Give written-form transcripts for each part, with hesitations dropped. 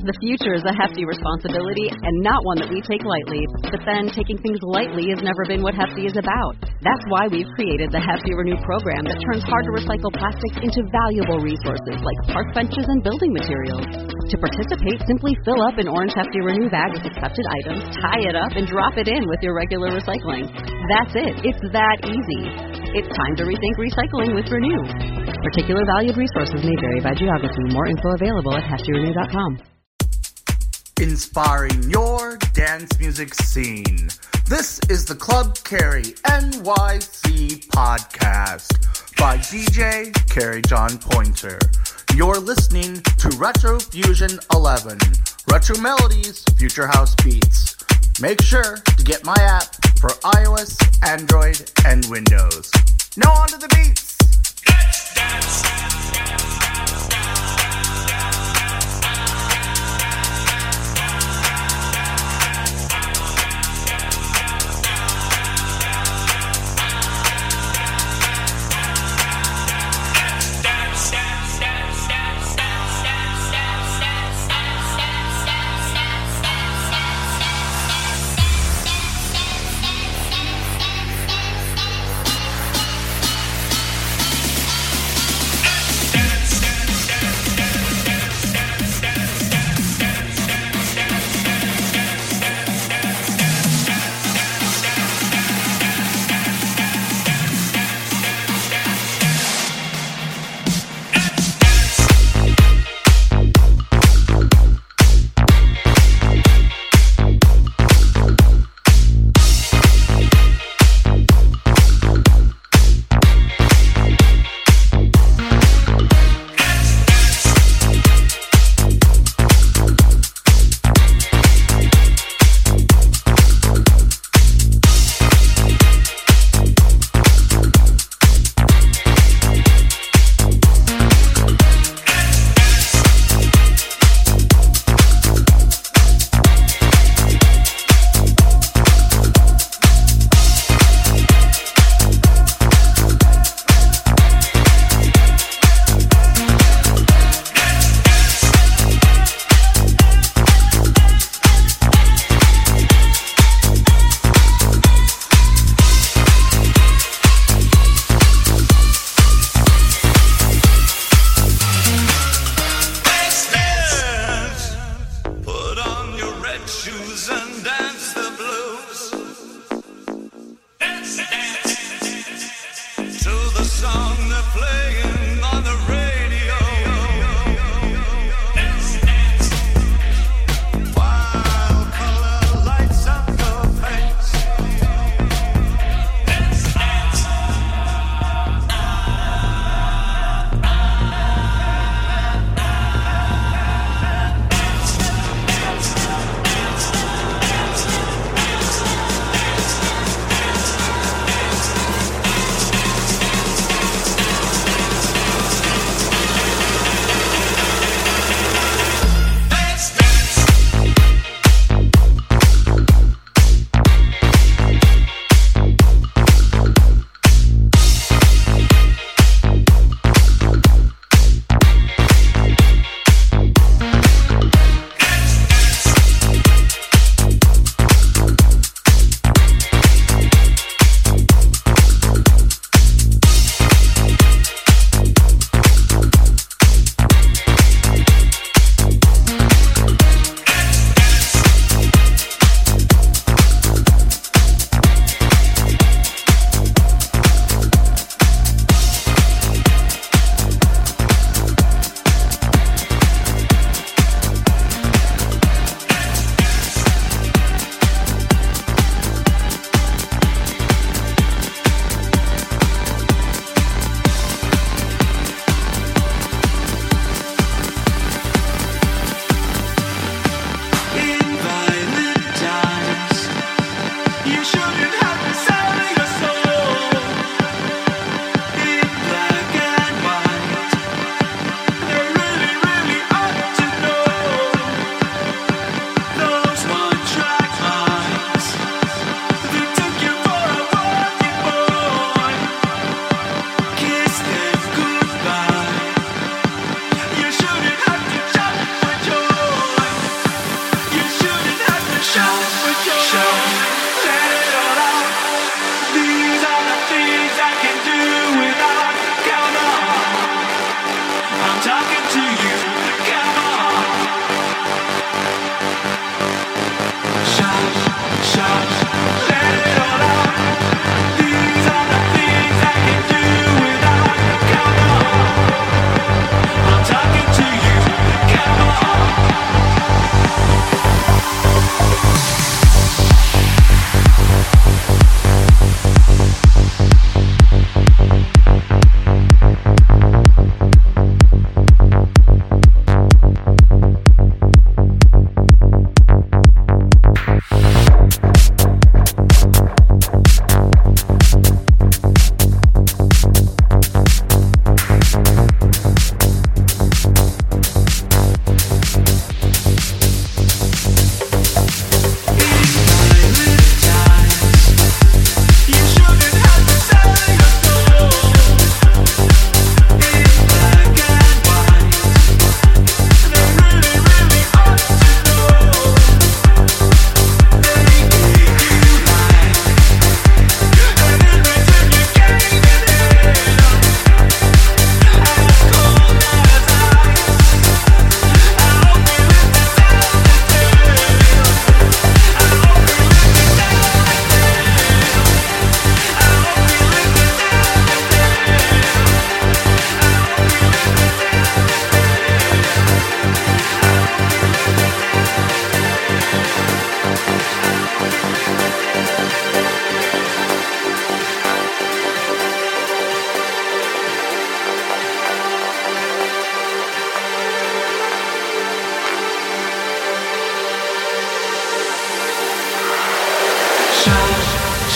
The future is a hefty responsibility and not one that we take lightly. But then, taking things lightly has never been what Hefty is about. That's why we've created the Hefty Renew program that turns hard-to-recycle plastics into valuable resources like park benches and building materials. To participate, simply fill up an orange Hefty Renew bag with accepted items, tie it up, and drop it in with your regular recycling. That's it. It's that easy. It's time to rethink recycling with Renew. Particular valued resources may vary by geography. More info available at heftyrenew.com. Inspiring your dance music scene. This is the Club Carry NYC podcast by DJ Carrie John Pointer. You're listening to Retro Fusion 11, retro melodies, future house beats. Make sure to get my app for iOS, Android, and Windows. Now on to the beats. Let's dance.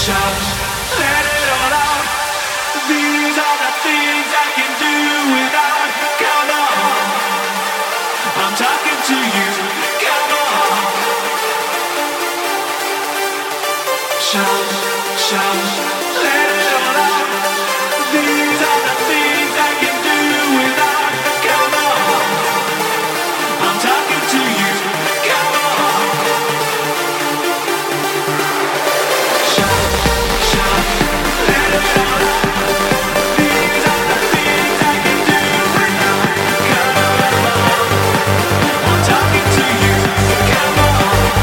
shout, let it all out. These are the things I can do without. Come on, I'm talking to you. Come on, shout, shout, let it all out. These are the things I can do without. Come on, I'm talking to you. Come on, shout, shout, let it all out. These are the things I can do without. Come on, I'm talking to you. Come on.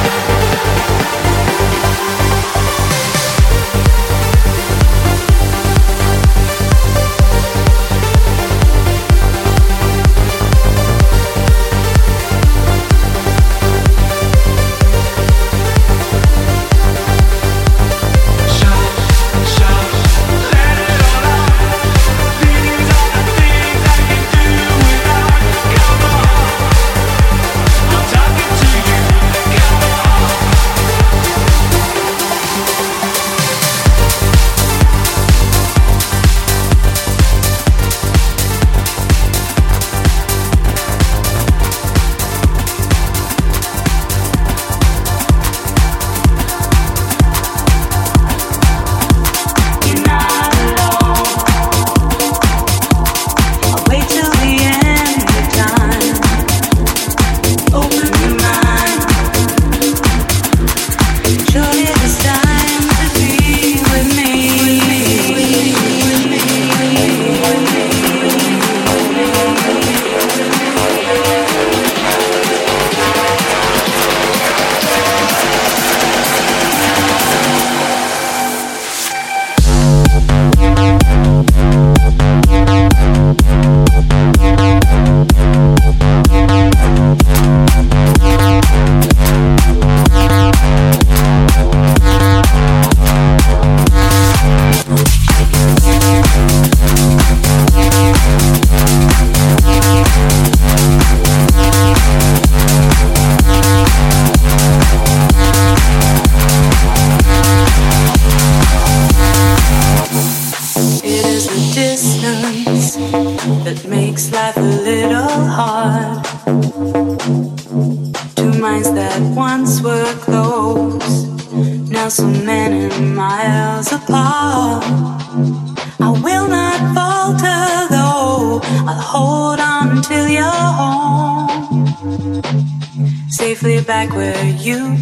Back where you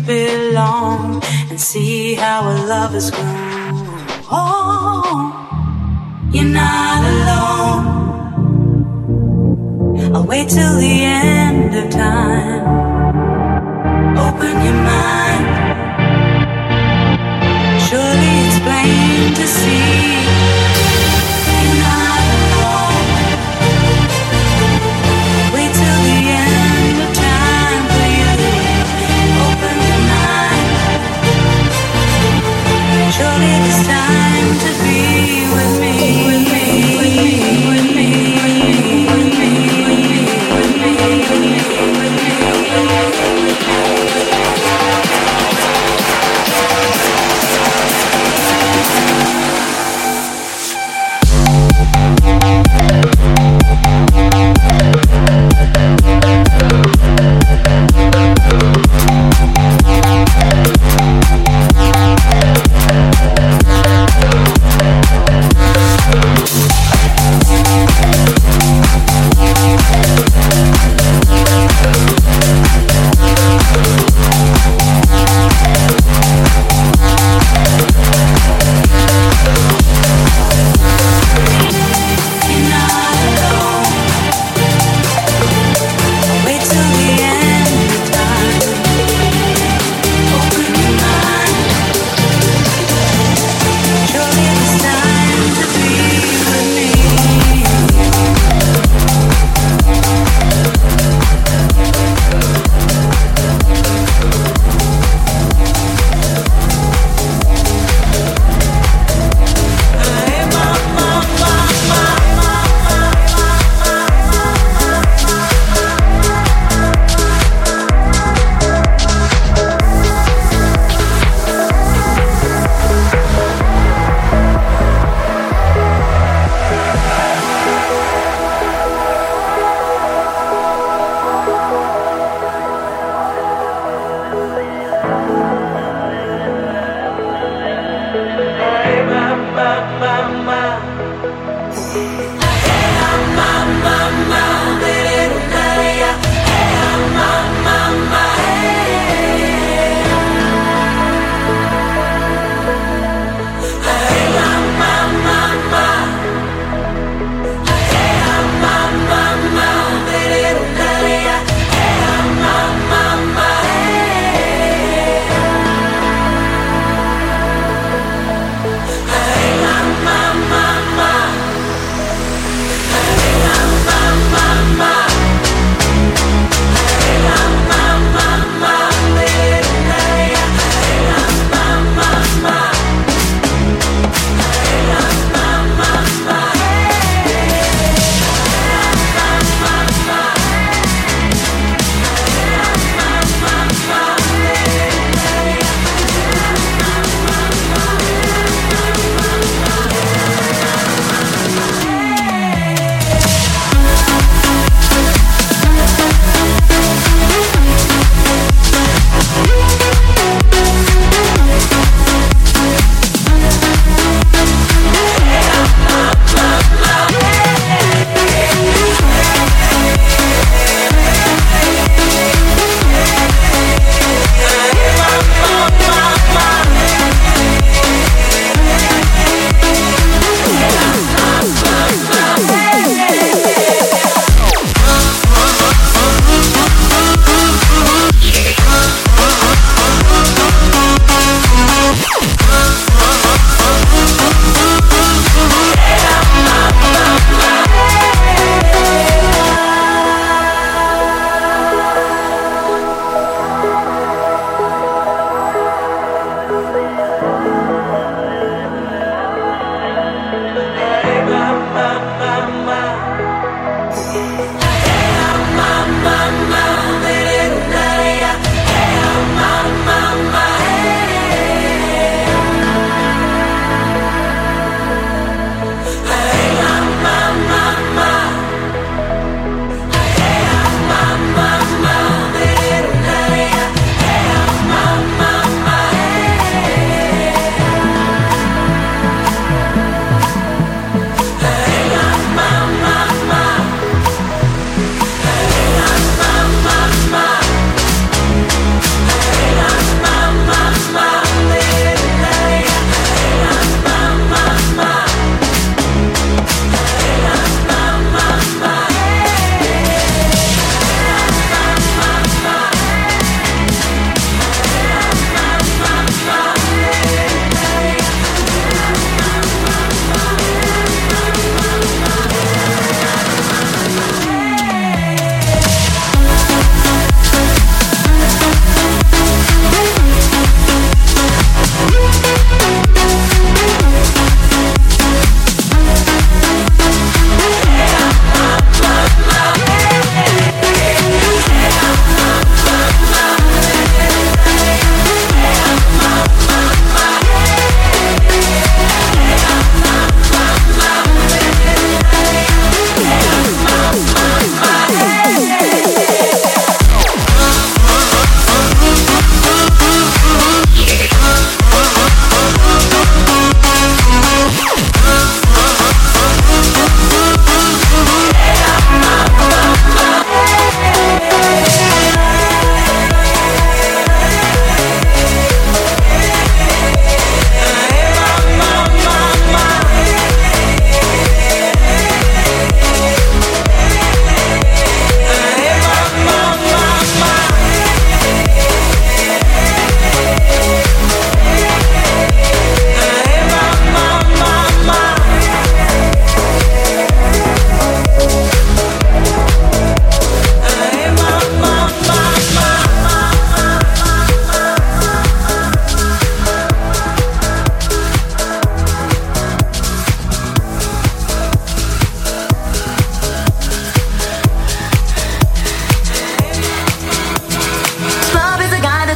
belong and see how our love has grown. Oh, you're not alone. I'll wait till the end of time. Open your mind. Surely it's plain to see. You're not alone. Wait till the end of time for you. Open your mind. Surely it's time to be with me, with me, with me, with me, with me, with me, with me, with me, with me, with me.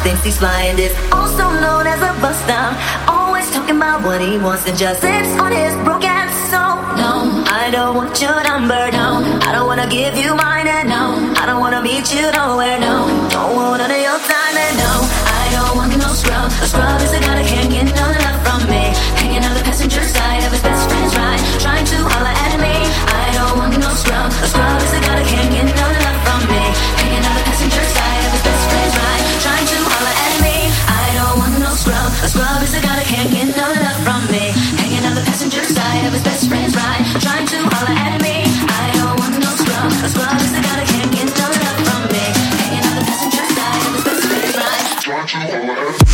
thinks he's flying this, also known as a buster. Always talking about what he wants and just sits on his broken soul. No, I don't want your number, no. I don't wanna give you mine, and no, I don't wanna meet you nowhere, no. Don't want none of your time, and no, I don't want no scrub. A scrub is a guy that can't get no love from me. Hanging out the passenger side of his best friend's ride, trying to holler at me. I don't want no scrub. A scrub is a guy that can't get no love from me. Hanging out the passenger side of his best friend's ride, trying to holler at me. I don't want no scrub. A scrub is a guy that can't get no love from me. Hanging out the passenger side of his best friend's ride, trying to holler at me. I don't want no scrub. A scrub is a guy that can't get no love from me. Hanging out the passenger side of his best friend's ride, trying to holler at me.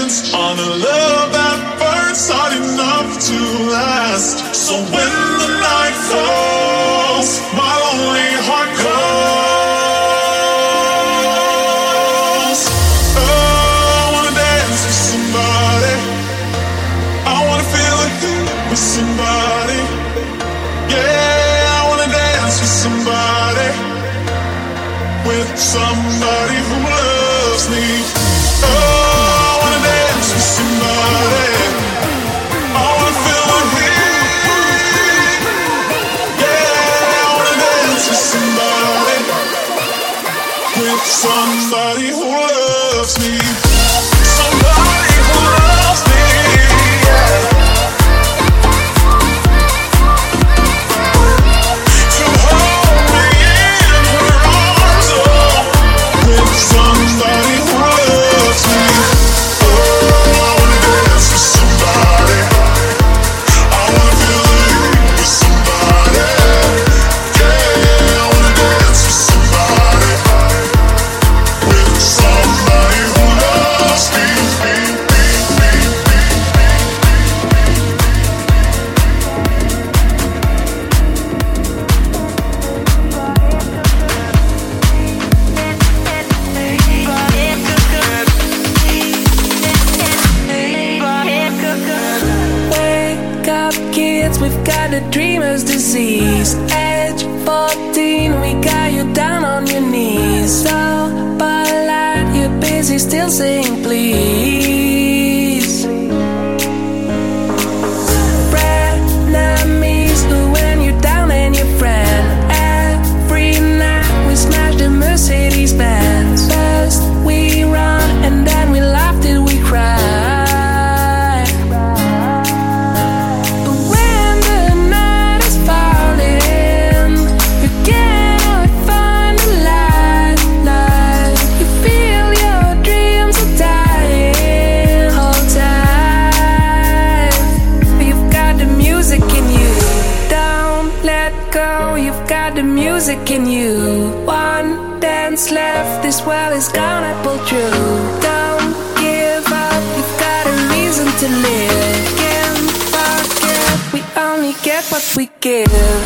depends on a love at first, not enough to last. So when the night falls, my lonely heart calls. Oh, I wanna dance with somebody. I wanna feel the heat with somebody. Yeah, I wanna dance with somebody. With somebody who loves me. Oh, I wanna dance with somebody. I wanna feel the heat. Yeah, I wanna dance with somebody. With somebody who loves me. Somebody who loves me. Yeah. To hold me in her arms, oh. With somebody who loves me. Oh, I wanna dance with somebody. I wanna feel the heat with somebody. Yeah, I wanna dance with somebody. With somebody who loves me. Wake up, kids, we've got the dreamer's disease. Age 14, we got you down on your knees. So polite, you're busy still saying please. Frenemies, when you're down and your friend. Every night we smash the Mercedes Benz. First we run and then we laugh till we cry. But when the night is falling, you cannot find the light. You feel your dreams are dying. Hold tight. You've got the music in you. Don't let go. You've got the music in you. One dance left. This world is gonna pull through. Don't give up. You've got a reason to live. Can't forget. We only get what we give.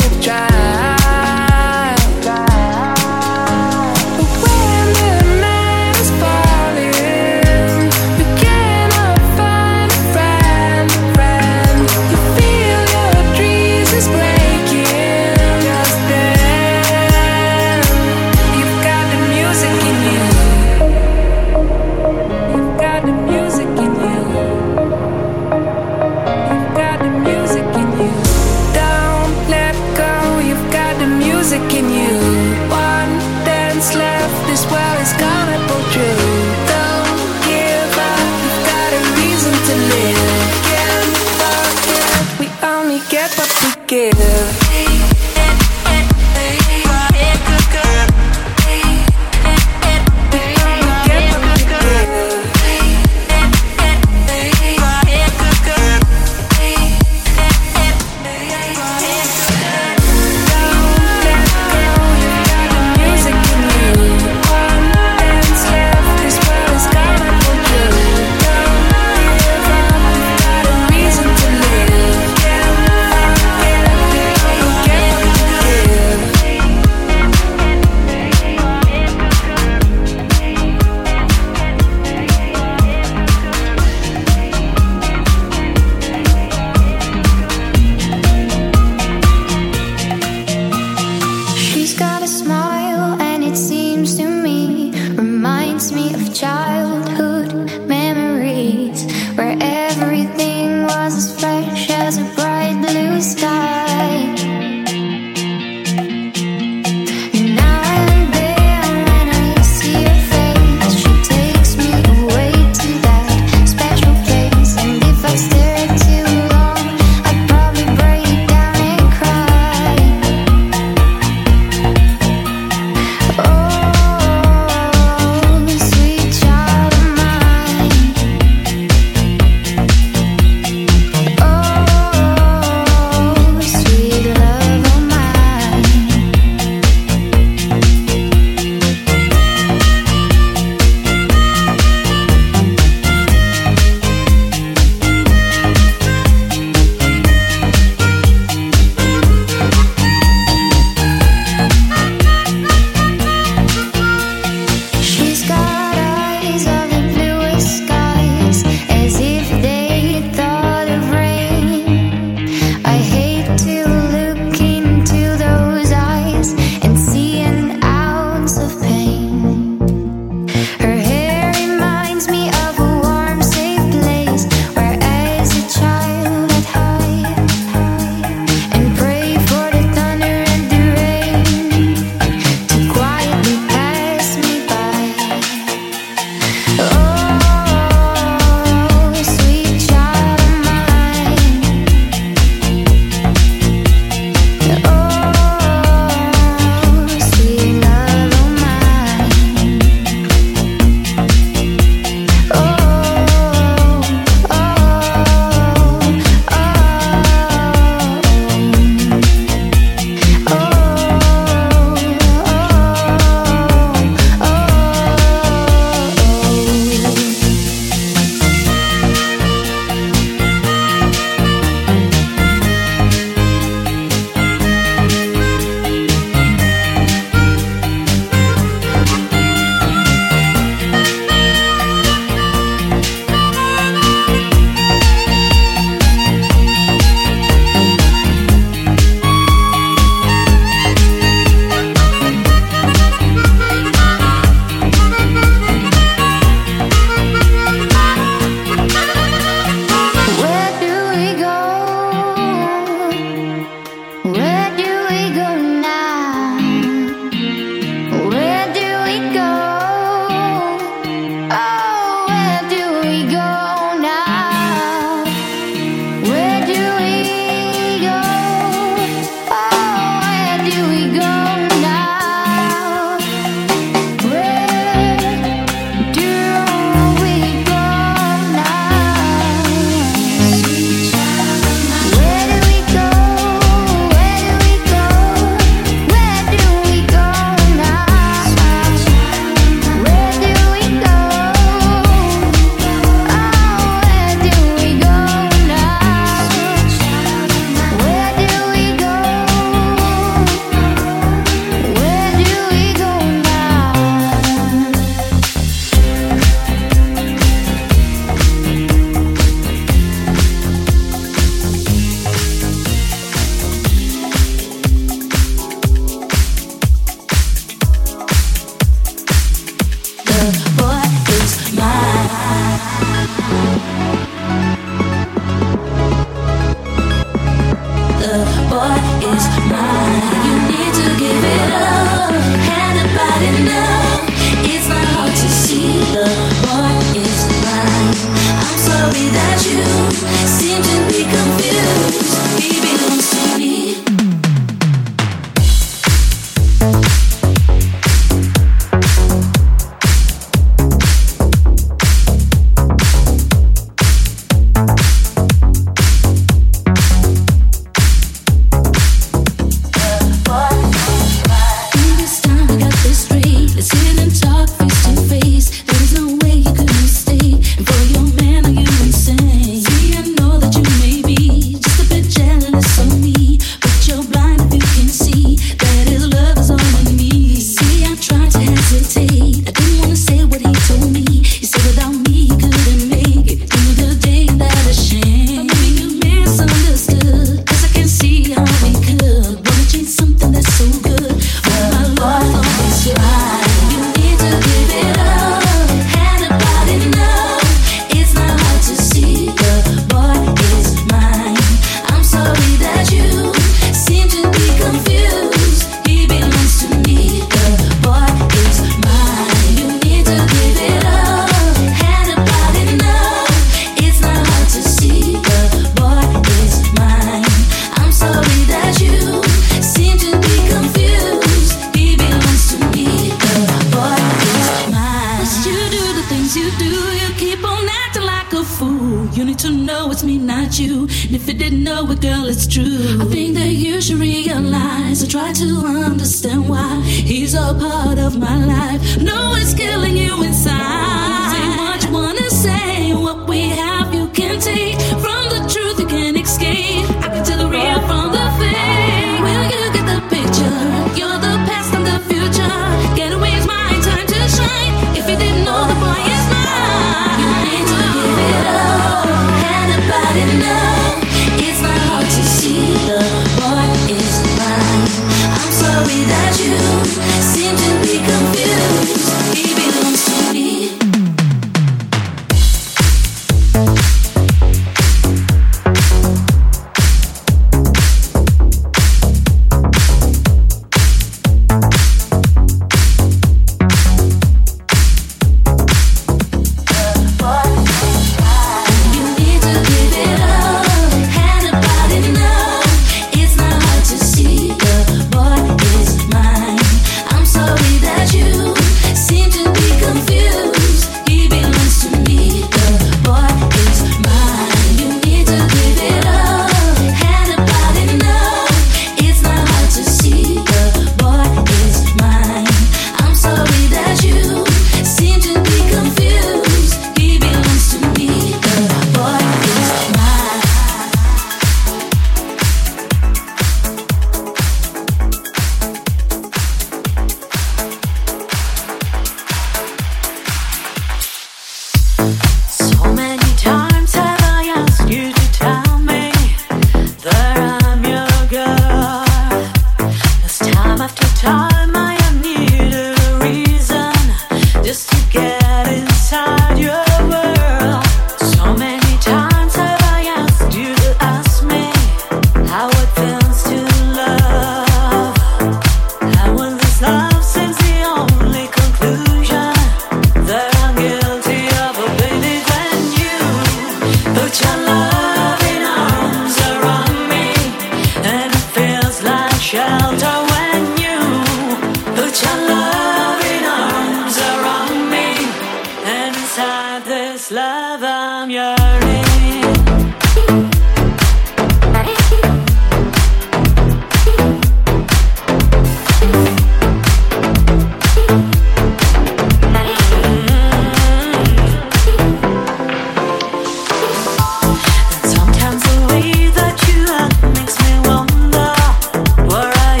Sometimes the way that you act makes me wonder, where are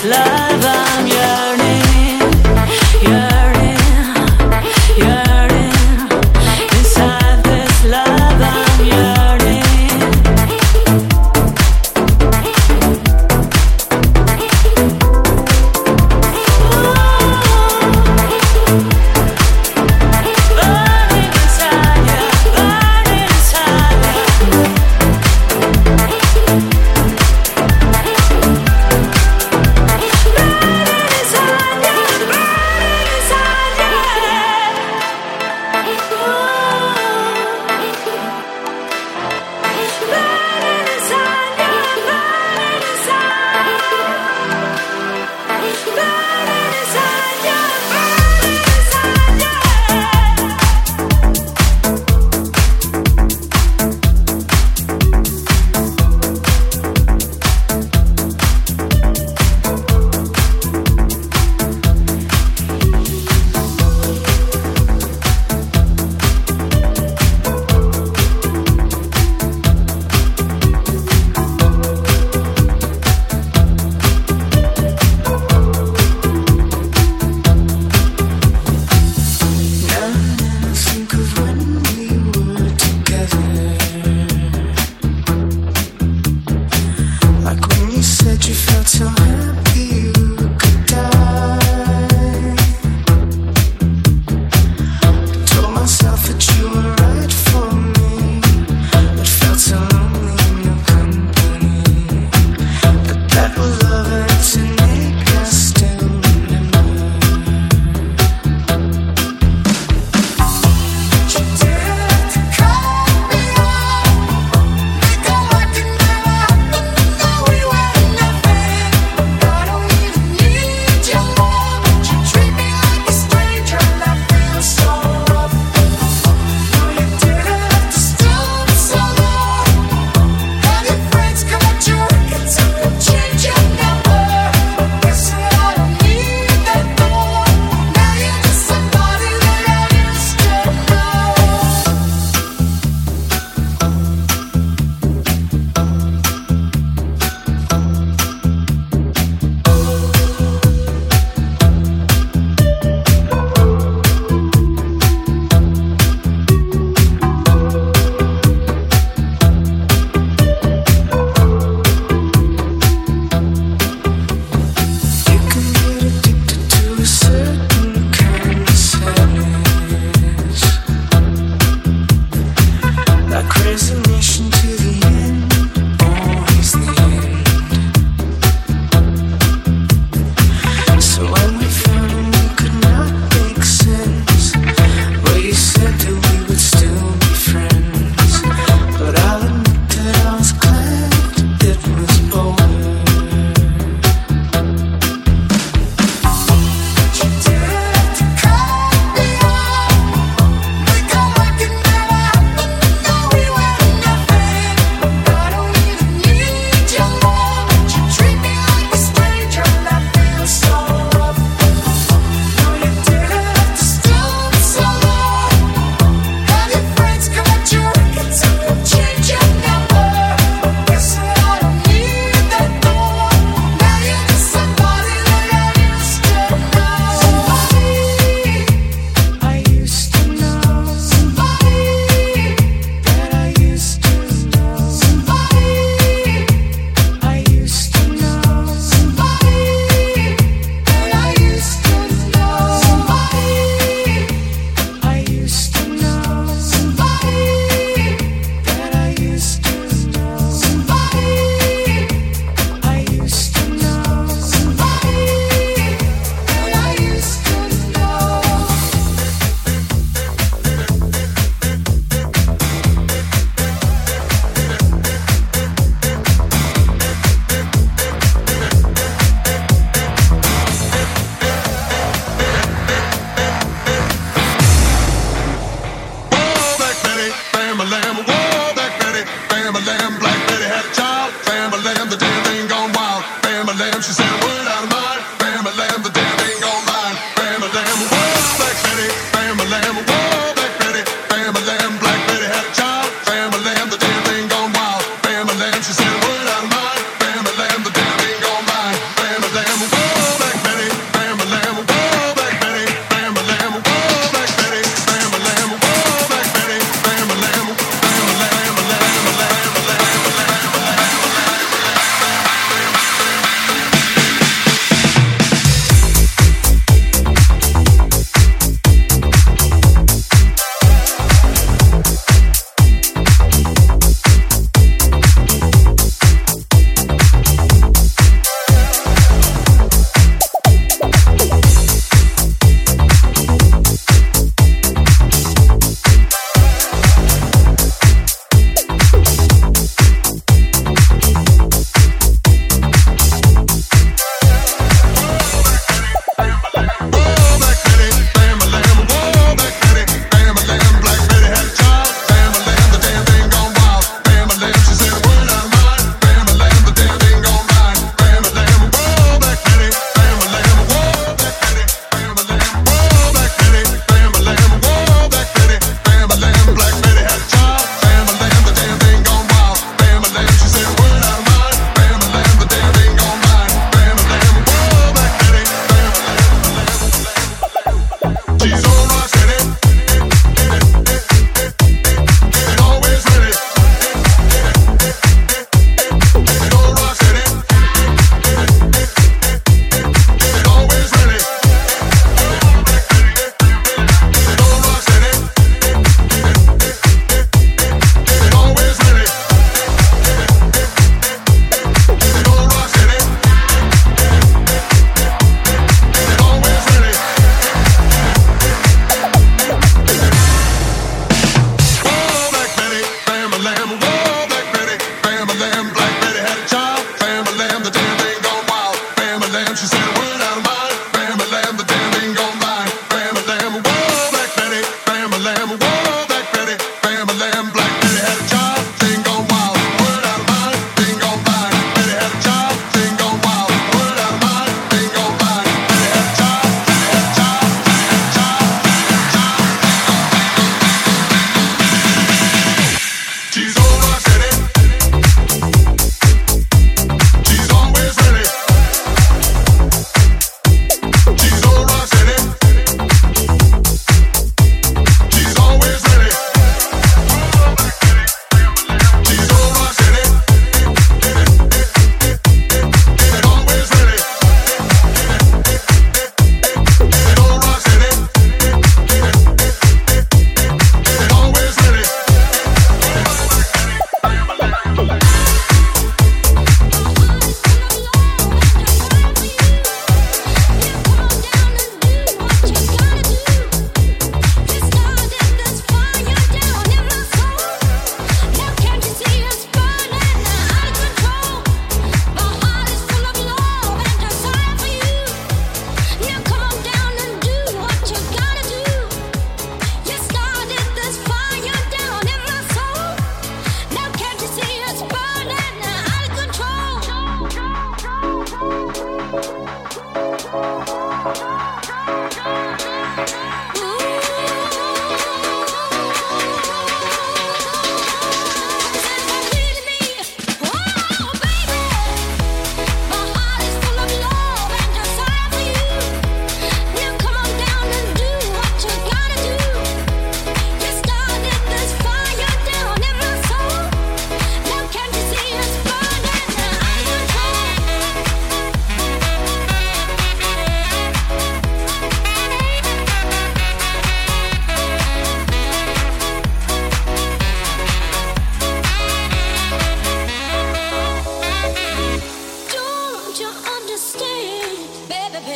love I'm yearning, yearning, yearning. Inside this love I'm yearning. Burning inside you, burning inside you. She said, word out of mine, bam, a lamb, the damn ain't gone mine, bam, a lamb.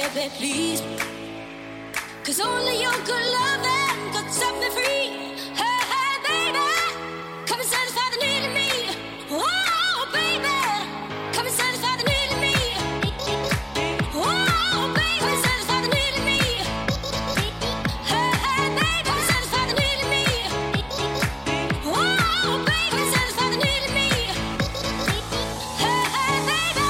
baby, please. 'Cause only your good loving could set me free. Hey, hey, baby, come and satisfy the need in me. Oh, baby, come and satisfy the need in me. Oh, baby, come and satisfy the need in me. Hey, hey, baby, come and satisfy the need in me. Oh, baby, come and satisfy the need in me. Hey, hey, baby.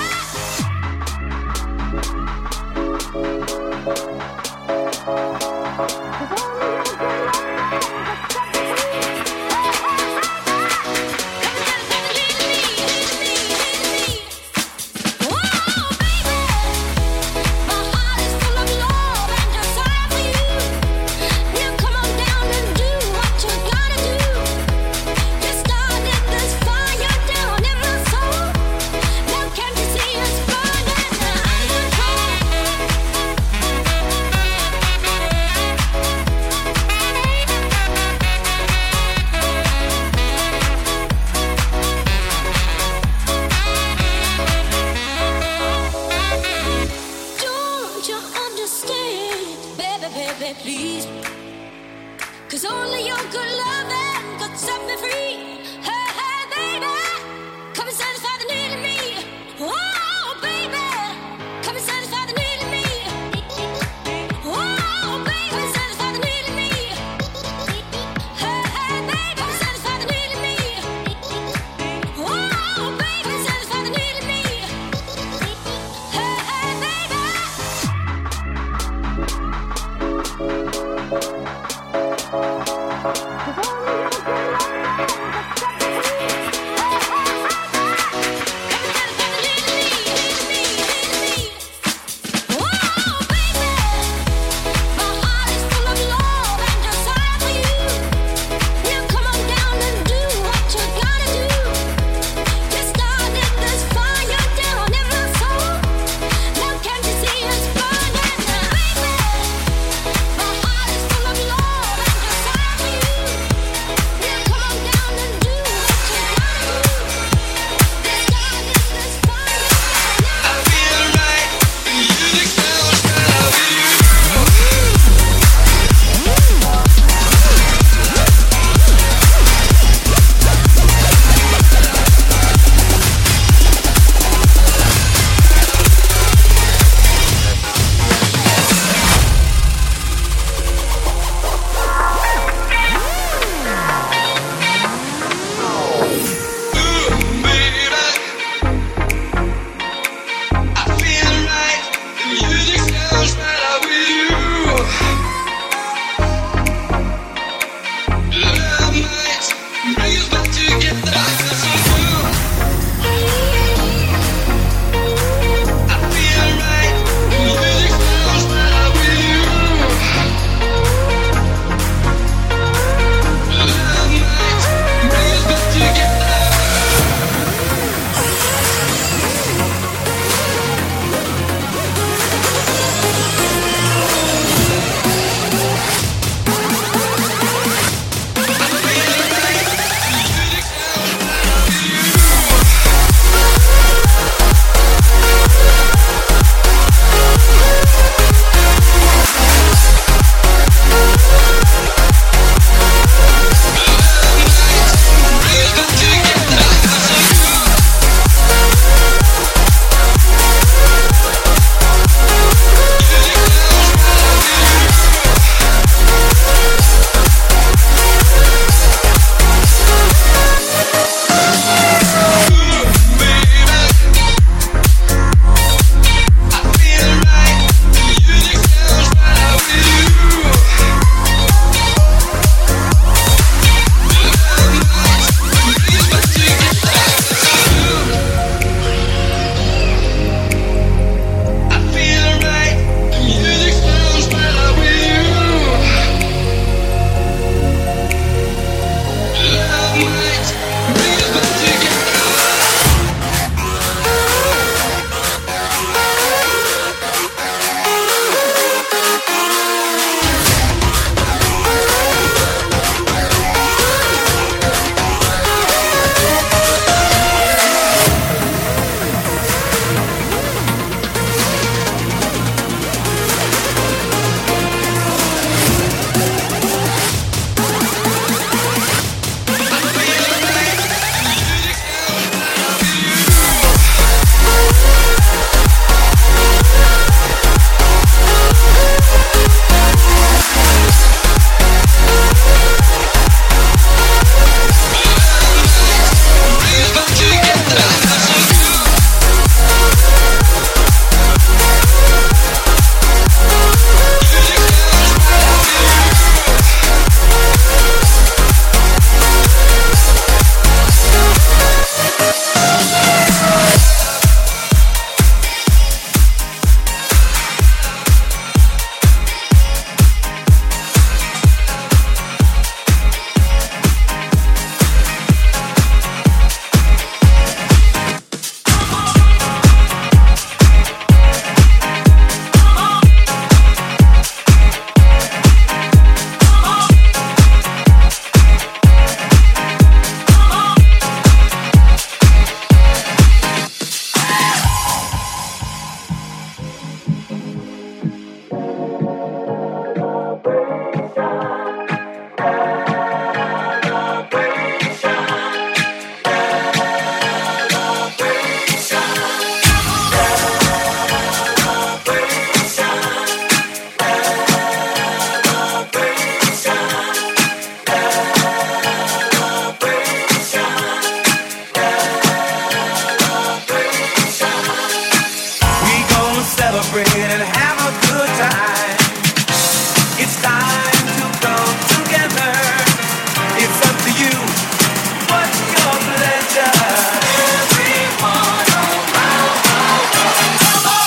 Don't you understand, baby, baby, please? 'Cause only your good loving could set me free. Hey, hey, baby, come and satisfy the need in me. Oh, baby, come and satisfy the need in me. Oh, baby, come and satisfy the need in me. Hey, hey, baby, come and satisfy the need in me. Oh, baby, come and satisfy the need in me. Hey, hey, baby. celebrate and have a good time. It's time to come together. It's up to you. What's your pleasure? Everyone around the world, come on.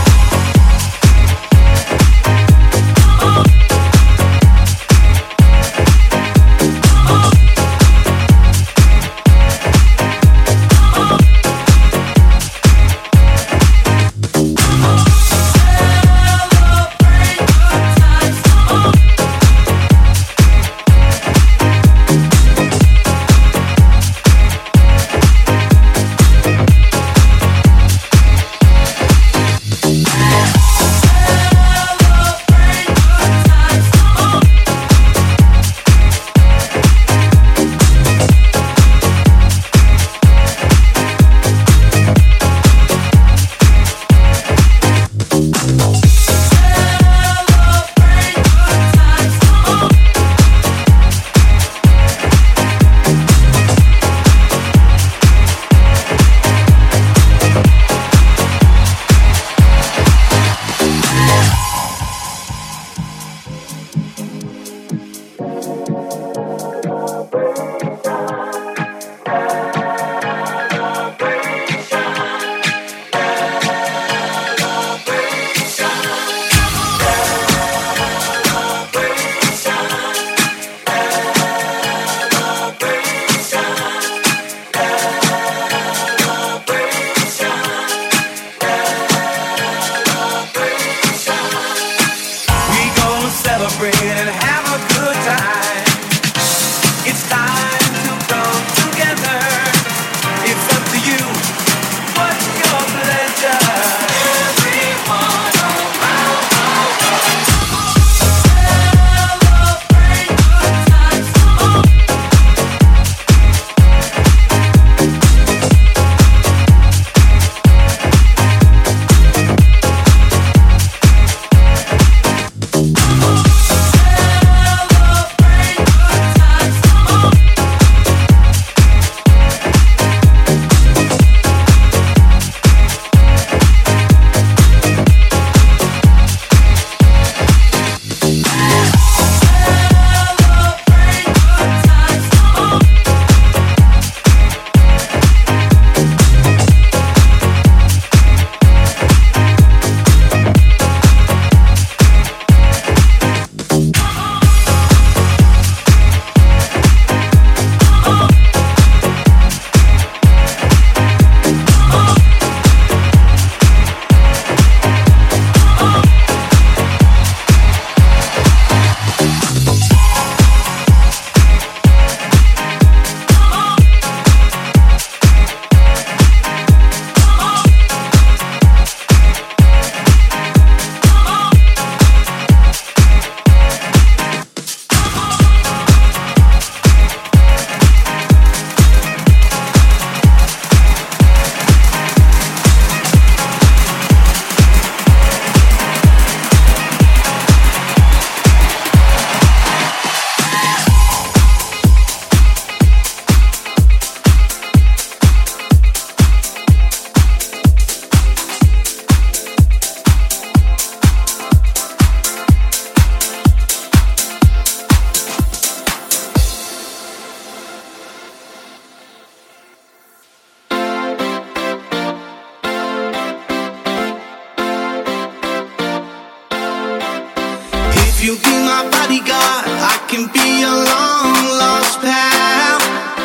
you be my bodyguard, I can be your long lost pal.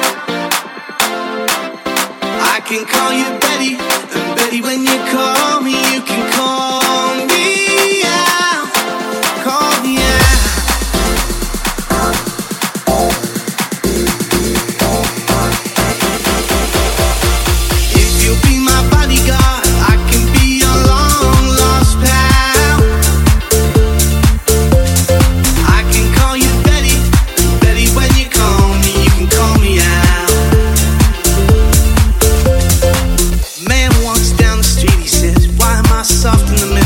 I can call you Betty, and Betty, when you call me, you can call me out. Call me out. If you be my bodyguard, I can be your long lost pal. I can call you Betty, Betty, when you call me, you can call me out. Man walks down the street, he says, why am I soft in the middle?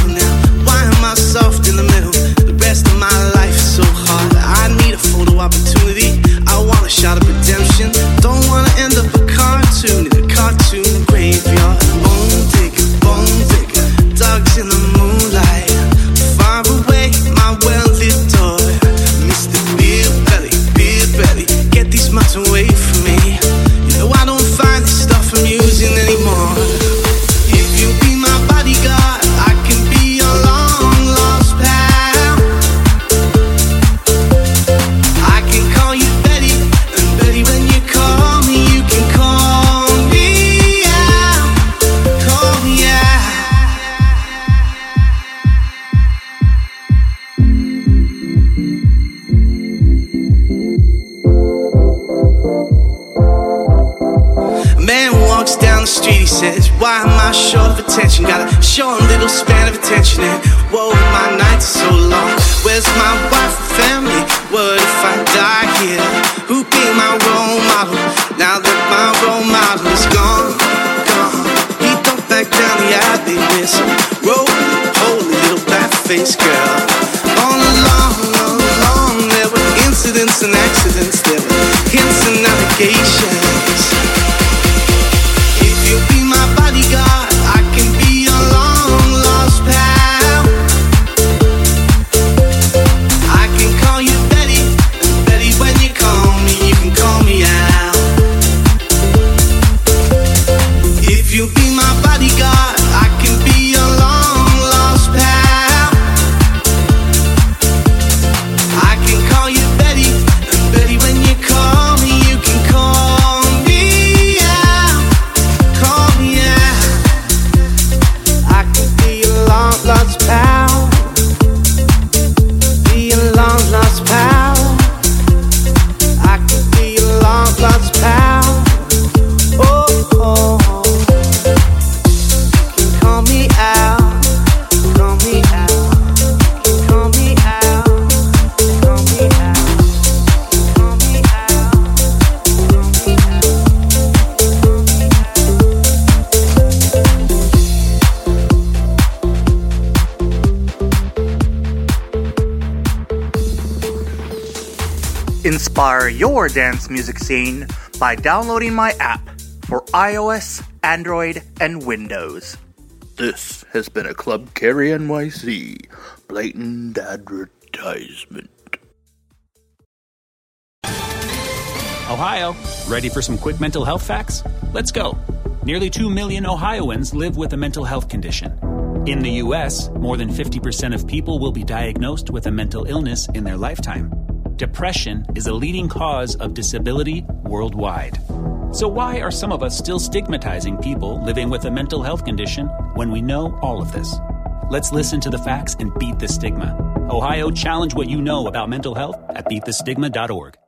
my short of attention. Got a short little span of attention. And whoa, my nights are so long. Where's my wife and family? What if I die here? Who be my role model? Now that my role model is gone, gone. He don't back down the alley with some roly-poly little black-faced girl. All along, there were incidents and accidents. There were hints and allegations. If you be my bodyguard, I can be your long-lost pal. I can call you Betty, and Betty when you call me, you can call me out. If you be my bodyguard, I can be your long-lost pal. I can call you Betty, and Betty when you call me, you can call me out. Call me out. I can be your long-lost pal. Be your long-lost pal. I can be your long-lost pal. Oh, oh, oh. You can call me out. Call me out. Call me out. Call me out. Call me out. Call me out. Inspire your dance music scene by downloading my app for iOS, Android, and Windows. This has been a Club Carry NYC blatant advertisement. Ohio, ready for some quick mental health facts? Let's go. Nearly 2 million Ohioans live with a mental health condition. In the U.S., more than 50% of people will be diagnosed with a mental illness in their lifetime. Depression is a leading cause of disability worldwide. So why are some of us still stigmatizing people living with a mental health condition when we know all of this? Let's listen to the facts and beat the stigma. Ohio, challenge what you know about mental health at beatthestigma.org.